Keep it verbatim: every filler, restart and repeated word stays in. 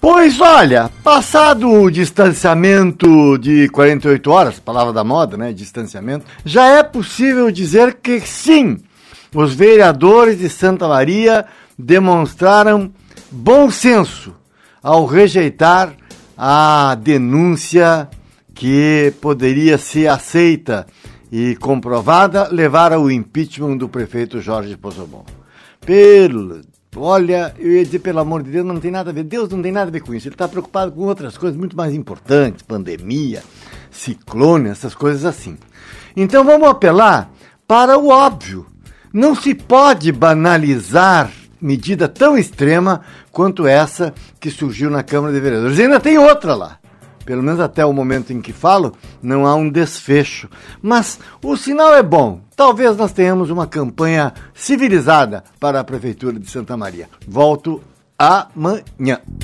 Pois olha, passado o distanciamento de quarenta e oito horas, palavra da moda, né, distanciamento, já é possível dizer que sim, os vereadores de Santa Maria demonstraram bom senso ao rejeitar a denúncia que poderia ser aceita e comprovada, levar ao impeachment do prefeito Jorge Pozzobon. Pelo... Olha, eu ia dizer, pelo amor de Deus, não tem nada a ver. Deus não tem nada a ver com isso. Ele está preocupado com outras coisas muito mais importantes, pandemia, ciclone, essas coisas assim. Então vamos apelar para o óbvio. Não se pode banalizar medida tão extrema quanto essa que surgiu na Câmara de Vereadores. E ainda tem outra lá. Pelo menos até o momento em que falo, não há um desfecho. Mas o sinal é bom. Talvez nós tenhamos uma campanha civilizada para a Prefeitura de Santa Maria. Volto amanhã.